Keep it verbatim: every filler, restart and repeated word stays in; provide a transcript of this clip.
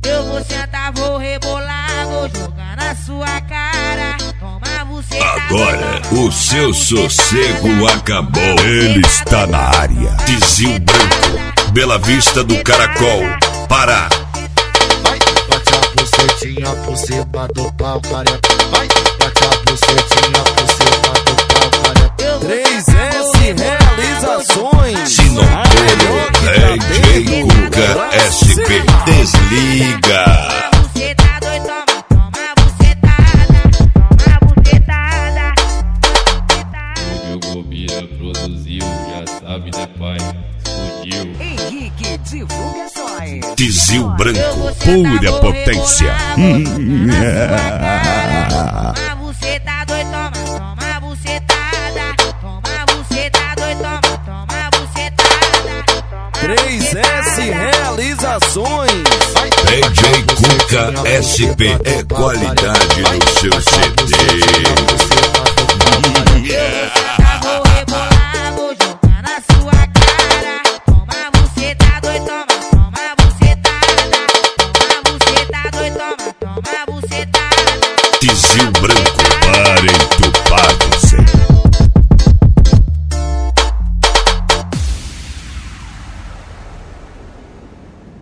Eu vou sentar, vou rebolar, vou jogar na sua cara. Toma você. Agora o seu sossego acabou. Ele está na área. Tizil Branco, Bela Vista do Caracol, Pará. Vai, bate a bucetinha por cima do pau, careca. Vai, bate a bucetinha por cima do pau, careca. três S Realizações. Sinopolo, D J Cuca S P. Desliga. Você tá doido, toma, toma bucetada, toma bucetada. O Bobia produziu, já sabe, né, pai? Explodiu. Henrique Divulgações. Tizil Branco, Pura potência. Toma buceta, doido, toma, toma bucetada. Toma buceta, doido, toma, toma bucetada. três S Realizações. D J Cuca S P é qualidade no seu C D. Vou rebolar, vou jogar na sua cara. Toma buceta, doido, toma, toma bucetada. Toma buceta, doido, toma, toma bucetada. Tizil Branco.